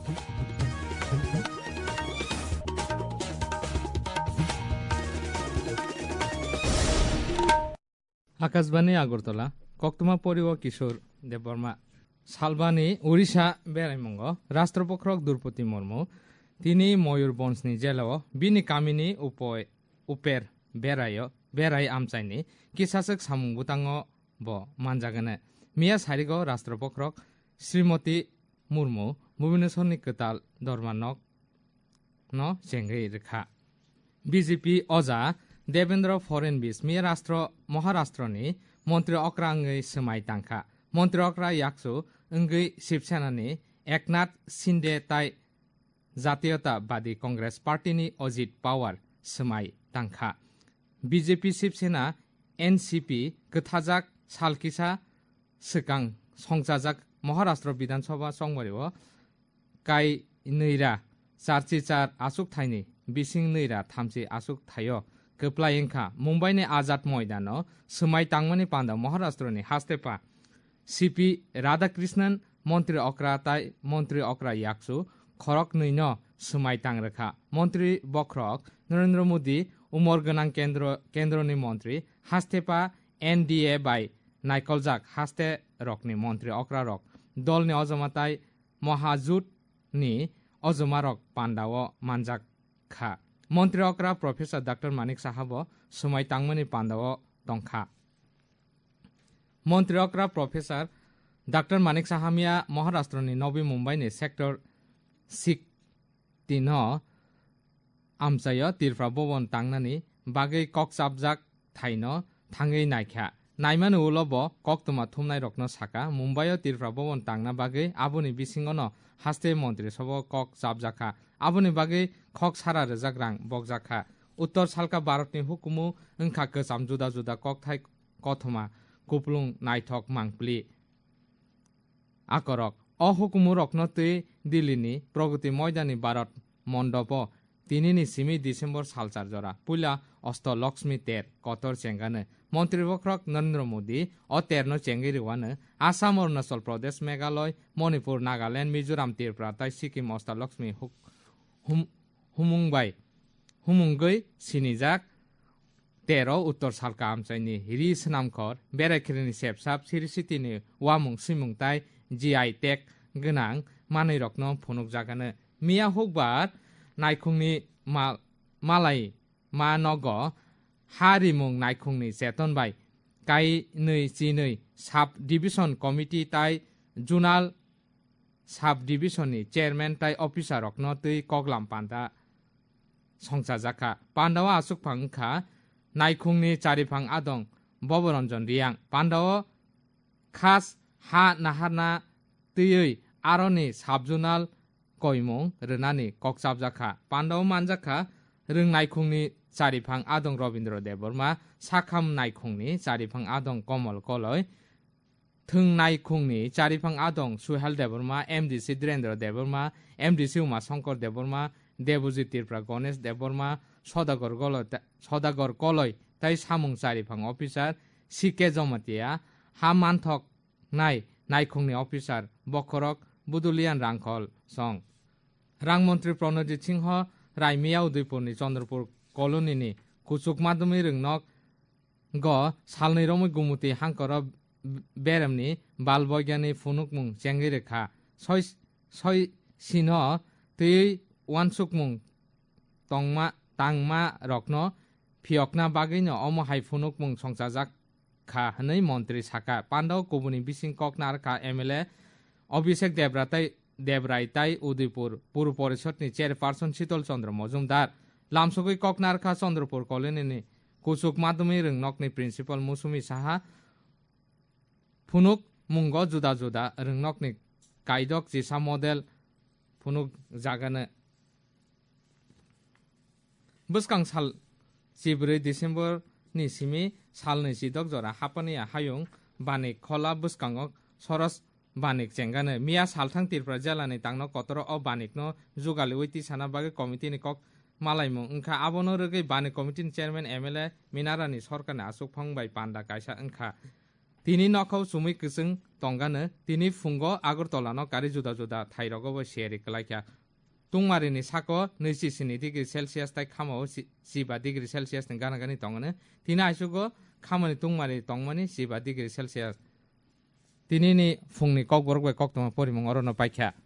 আকাশবাণী আগরতলা কক্তমা পরিব কিশোর দেববর্মা সালবানি ওড়িশা বেড়াইমঙ্গ রাষ্ট্রপক্ষক দ্রৌপদী মুর্মু তিনি ময়ূরভঞ্জনি জেলাও বিনি কামিনি উপের বেড়াই আমচাইনি কিসাসক সামুং বুতাঙ ব মানজাগানে মিয়া সারিগ রাষ্ট্রপক্ষক শ্রীমতী মুর্মু ভুবনেশ্বরনি কতাল দরমানক চেঙ্গই রেখা বিজেপি অজা দেবেন্দ্র ফড়নবিস মিয়া মহারাষ্ট্রনি মন্ত্রী অক্রা অঙ্গই সোমাই তাংখা মন্ত্রী অক্রা ইয়াকসু অঙ্গই শিবসেনানি একনাথ সিন্ডে তাই জাতীয়তাবাদী কংগ্রেস পার্টিনি অজিত পাওয়ার সোমাই তাংখা বিজেপি শিবসেনা এনসিপি গথাজাক সালকিসা সিকাং সংজাজাক মহারাষ্ট্র বিধানসভা সংবারিও কাই নৈরা চারচি চার আসুক থাইনি বিसिं नैरा थामचि आसुक थायो कप्लायंखा मुंबईनि आजाद मैदान सोमाय तांगमानि पांदा महाराष्ट्रनि हास्तेपा सीपी राधाकृष्णन मंत्री अक्रा याक्सु खरक नैन सोमाय तांगरेखा मंत्री बख्रक नरेंद्र मोदी उमर गनां केंद्रनि मंत्री हास्तेपा एनडीए बाय नायकलजाक हास्ते रकनि मंत्री अक्रा रक दलनि अजमाताय महाजुटनि अजमारक पांडाव मानजाक खा मंत्री अक्रा प्रोफेसर डॉक्टर मानिक साहब सोमाय तांगमानि पांडाव दंखा मंत्री अक्रा प्रोफेसर डॉक्टर मानिक साहामिया महाराष्ट्रनि नवी मुंबईनि सेक्टर 6 आमचाय तिरफ्रा भवन तांगनानि बागै ककसाबजाक थाइनो थांगै नायख्या नायमानो उलब कक्तमा थुमनाय रकनो साका मुंबईय तिरफ्रा भवन तांगना बागै आबुनि बिसिङनो हास्ते मंत्री सब कक साबजाखा आबुनि बागै खक सारा रजाग्रां बगजाखा उत्तर सालका भारतनि हुकुमु ओंखा गोजाम जुदा जुदा कक थाइ कथमा कुपलुं नायथक मांगप्लि आकरक अहुकुमु रकनो तै दिल्लीनि प्रगति मैदानी भारत मण्डप 3 सिमी डिसेम्बर सालचार जरा पुला अस्त लक्ष्मी तेर कतर चेंगानो मंत्री बख्रक नरेंद्र मोदी अतेरनो चेंगिरिवानो आसाम अरुणाचल प्रदेश मेघालय मणिपुर नागालैंड मिजोराम त्रिपुरा ताई सिक्किम अस्त लक्ष्मी हुमुंगै सिनिजाक 13 उत्तर सालका आमचाइनि हिरि सनामखर बेरायखिरिनि सेबसाब सिरिसिटिनि वामुं सिमुं ताई जीआई टेग गोनां मानै रकनो फुनुक जागानो मिया हुकबार नायखुंनि मालाय मानग हारिमुं नायखुंनि चेतनबाय काई नै चिनै साब डिविजन कमिटी ताई जुनाल साब डिविजननि चेयरमैन ताई अफिसार रकनो तै कगलाम पान्दा संसाजाखा पान्डावा आसुकफांखा नायखुंनि चारिफां आदं बबरंजन रियां पान्डाव खास हा नाहारना तैयै आरनि साबजुनाल कयमुं रनानि ककसाबजाखा पान्डाव मानजाखा रों नायखुंनि चारिफां आदं रवीन्द्र देबबर्मा साखाम नायखुंनि चारिफां आदं कमल कलय थों नायखुंनि चारिफां आदं सुहेल देबबर्मा एमडीसी धीरेन्द्र देबबर्मा एमडीसी उमा शंकर देबबर्मा देवजित त्रिपुरा गणेश देबबर्मा सदागर कलय ताई सामुं चारिफां अफिसार सीके जमातिया हा मानथक नायखुंनि अफिसार बखरक बुदुलियान रांखल सं रां मंत्री प्रणजित सिंह रायमिया उदयपुरनि चंद्रपुर कलोनीनि कुचुक माधुमी रोंनक ग सालनै रमै गुमुति हांकर बेरेमनि बाल बैज्ञानिक फुनुकमुं चेंगिरेखा सय सिन तै वानसुकमुं तांमा रकनो फियकना बागैनो अमहाय फुनुकमुं संसाजाक खा हनै मंत्री साका पांडाव कुबुनि बिसिं कक नारखा एमएलए अभिषेक देबराय ताई उदयपुर पुर परिषदनि चेयरपार्सन शीतल चंद्र मजुमदार लामसुगै ककनारखा चंद्रपुर कलोनीनि कुचुक माधुमी रोंनकनि प्रिन्सिपल मौसुमी साहा फुनुक मुंग जुदा जुदा रोंनकनि कायदक जिसा मडेल फुनुक जागानो बस्कां साल 14 डिसेम्बर नि सिमी साल 26 जरा हापानिया हायुं बानिक खला बस्कांग सरस बानिक चेंगानो मिया सालथां त्रिपुरा जिल्लानि तांनो कतर अ बानिकनो जुगालि वैति साना बागै कमिटिनि कक मालायमुं ओंखा आबनो रोगै बानिक कमिटिनि चेयरमैन एमएलए मिनारानि सरकारनि आसुक फंबाय पान्डा कायसा ओंखा tini nokau sumui kising tonggano tini fungo Agartala no kari juda juda thairogo seri kalaikya tungmari ni sako 27 degree Celsius tai khamao 15 degree Celsius ni gana gani tongane tini aisugo khamani tungmari tongmani 15 degree Celsius tini ni fungni kokborgwe koktoma porimong orono paikya